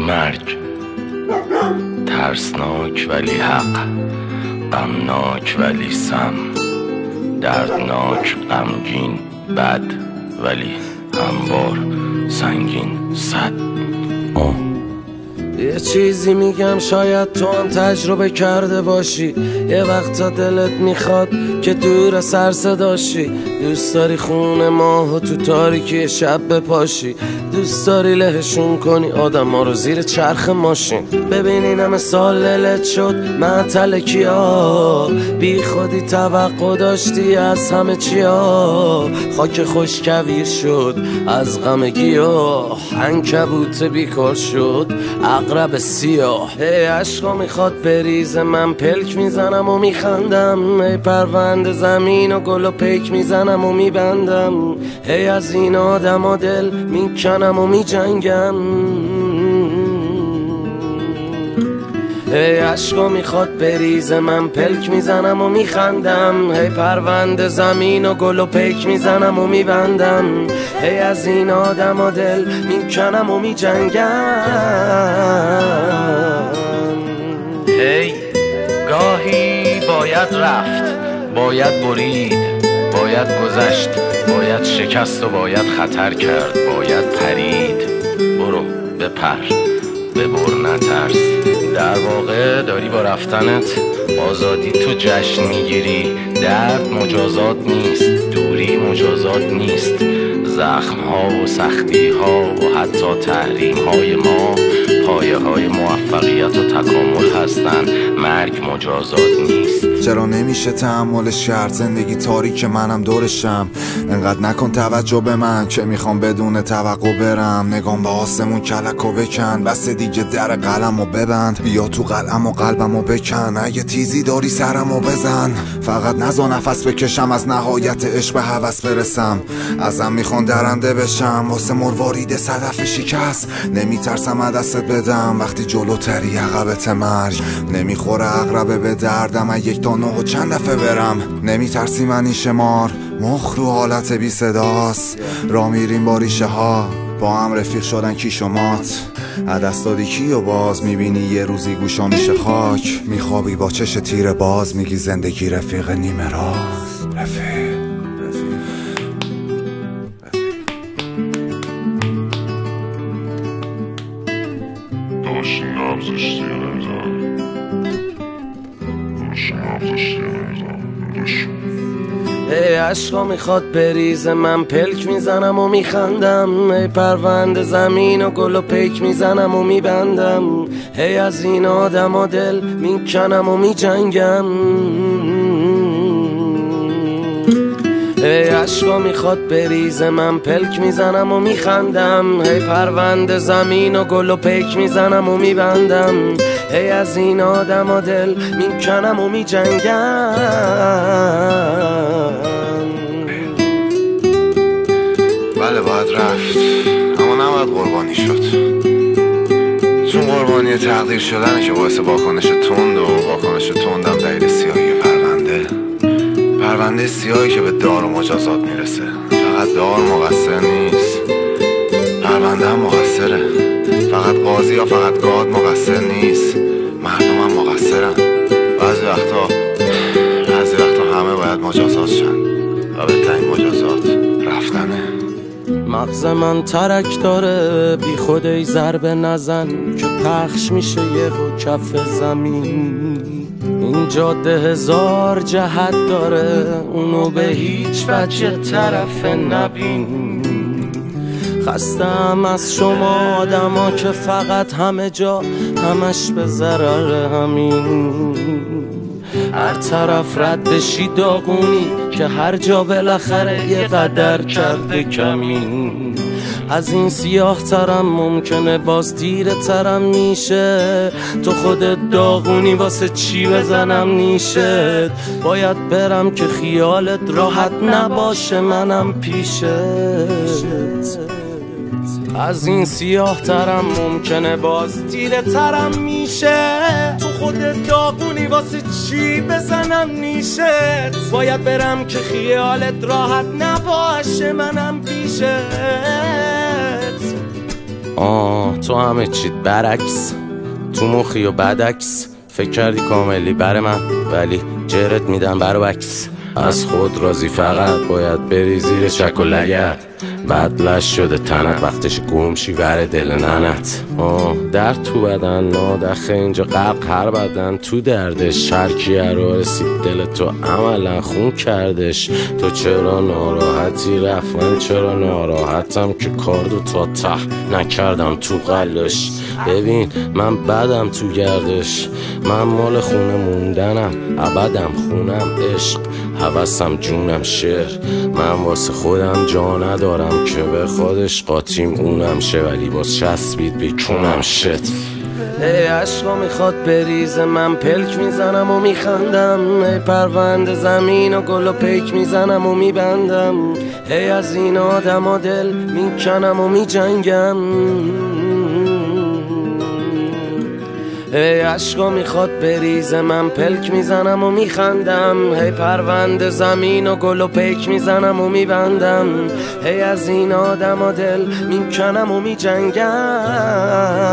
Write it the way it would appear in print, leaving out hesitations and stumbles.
مرگ ترسناک ولی حق، غمناک ولی سم، دردناک غمگین بد ولی هموار سنگین صد. یه چیزی میگم شاید تو هم تجربه کرده باشی. یه وقتا دلت میخواد که دور سر صداشی، دوست داری خونه ماهو تو تاریکی شب بپاشی، دوست داری لهشون کنی آدم ها رو زیر چرخ ماشین. ببین این همه سال دلت شد معطل کیا، بی خودی توقع داشتی از همه چیا. خاک خوش کویر شد از غم گیاه، عنکبوت بیکار شد عقرب سیاه. ای عشقا میخواد بریزه من پلک میزنم و میخندم، ای پرونده زمین و گل و پیک میزنم و میبندم، ای از این آدم و دل میکنم و میجنگم. ای عشقا میخواد بریزه من پلک میزنم و میخندم، ای پرونده زمین و گل و پیک میزنم و میبندم، ای از این آدم و دل میکنم و میجنگم. هی گاهی باید رفت، باید برید، باید گذشت، باید شکست و باید خطر کرد، باید پرید. برو بپر ببر نترس، در واقع داری با رفتنت آزادی تو جشن میگیری. درد مجازات نیست، دوری مجازات نیست، زخم ها و سختی ها و حتی تحریم های ما پایه های موفقیت و تکامل هستن. مرگ مجازات نیست. چرا نمیشه تحملش کرد؟ زندگی تاریک منم دورشم، انقدر نکن توجه به من که میخوام بدون توقع برم. نگام به آسمون کلکو بکن، بس دیگه در قلمو ببند، بیا تو قلم و قلبمو بکن، اگه تیزی داری سرمو بزن. فقط نزا نفس بکشم، از نهایت عشق به هوس برسم. ازم میخوان درنده بشم واسه مروارید صدف شکست. نمیترسم دستت بدم وقتی جلوتری عقبت مرگ. نمیخوره عقربه به دردم، یک تا نه و چند دفعه برم. نمیترسی منی شمار، مخ رو حالت بی صداست. را میریم با ریشه ها، با هم رفیق شدن کی شمات. عدست دادی کی و باز میبینی یه روزی گوشا میشه خاک. میخوابی با چش تیر باز، میگی زندگی رفیق نیمه راست. رفیق داشتی نبزشتی نمیزن، داشتی نبزشتی نمیزن. ای عشقا میخواد بریزه من پلک میزنم و میخندم، ای پرونده زمین و گل و پیک میزنم و میبندم، ای از این آدم و دل میکنم و میجنگم. ای عشقا میخواد بریزه من پلک میزنم و میخندم، ای پرونده زمین و گل و پیک میزنم و میبندم، ای از این آدم و دل میکنم و میجنگم. بله باید رفت، اما نباید قربانی شد، چون قربانی تقدیر شدنه که باعث واکنش تند و واکنش تندم دلیل سیاهی پرونده سیاهی که به دار و مجازات میرسه. فقط دار مقصر نیست، پرونده هم مقصره. فقط قاضی یا فقط گاد مقصر نیست، مردم هم مقصرن. بعضی وقتا همه باید مجازات شن و بهترین مجازات رفتنه. مغز من ترک داره، بی خود ای ضربه نزن که پخش میشه یهو کف زمین. این جاده هزار جهت داره، اونو به هیچ وجه طرف نبین. خستم از شما آدما که فقط همه جا همش به ضرر همین. هر طرف رد بشی داغونی که هر جا بالاخره یه قدر کرده کمین. از این سیاه ترم ممکنه باز تیره ترم میشه، تو خودت داغونی واسه چی بزنم نیشت. باید برم که خیالت راحت نباشه منم پیشت. از این سیاه ترم ممکنه باز تیره ترم میشه، تو خودت داغونی واسه چی بزنم نیشت. باید برم که خیالت راحت نباشه منم پیشت. تو همه چیت برعکس، تو مخی و بدعکس. فکر کردی کاملی بر من ولی جرت میدم برو عکس. از خود راضی فقط باید بری زیر چک و لگت، بدلش شده تنت وقتش گمشی ور دل ننت. درد تو بدن نادخه اینجا غرق هر بدن تو دردش. هر کیه رو رسید دل تو عملا خون کردش. تو چرا ناراحتی رفت من چرا ناراحتم که کاردو تا ته نکردم تو قلش. ببین من بدم تو گردش، من مال خونه موندنم ابدم خونم عشق هوسم جونم شعر. من واسه خودم جا ندارم که به خودش قاطیم اونم شه، ولی باز چسبید بیکونم شت. ای عشقا میخواد بریزه من پلک میزنم و میخندم. ای پرونده زمین و گل و پیک میزنم و میبندم. ای از این آدم و دل میکنم و میجنگم. ای عشقا میخواد بریزه من پلک میزنم و میخندم. هی پرونده زمین و گل و پیک میزنم و میبندم. هی از این آدم و دل میکنم و میجنگم.